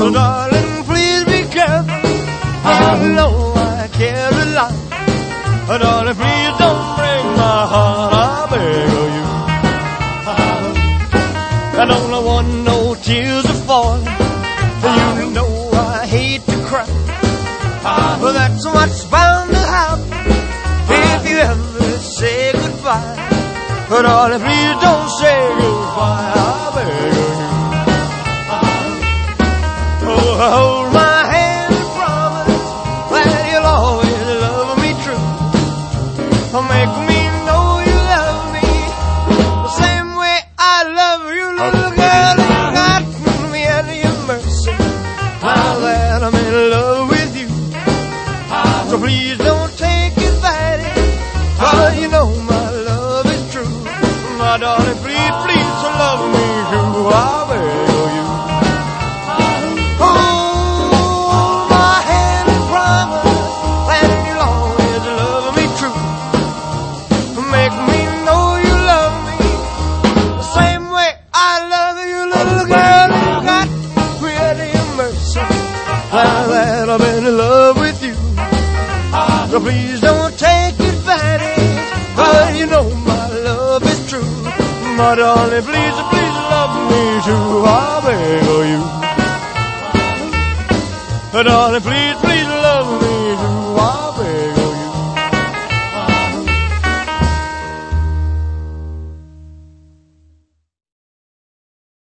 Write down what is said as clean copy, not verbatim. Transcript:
Oh, darling, please be careful. I know I care a lot. Oh, darling, please don't break my heart. I beg of you. I don't want no tears to fall. You know I hate to cry, but that's what's bound to happen if you ever say goodbye. But darling, please don't say goodbye. I beg of you. Oh, hold my hand and promise that you'll always love me true. Make me know you love me the same way I love you, little girl. You got me at your mercy now that I'm in love with you. So please don't take advantage, cause you know my love is true. My darling, please, please love me too. I beg of you. Hold my hand and promise that you'll always love me true. Make me know you love me the same way I love you, little girl. You got really mercy now that I'm in love with you. So please don't take advantage, but you know my love is true. My darling, please, please love me too. I beg of you. Darling, please, please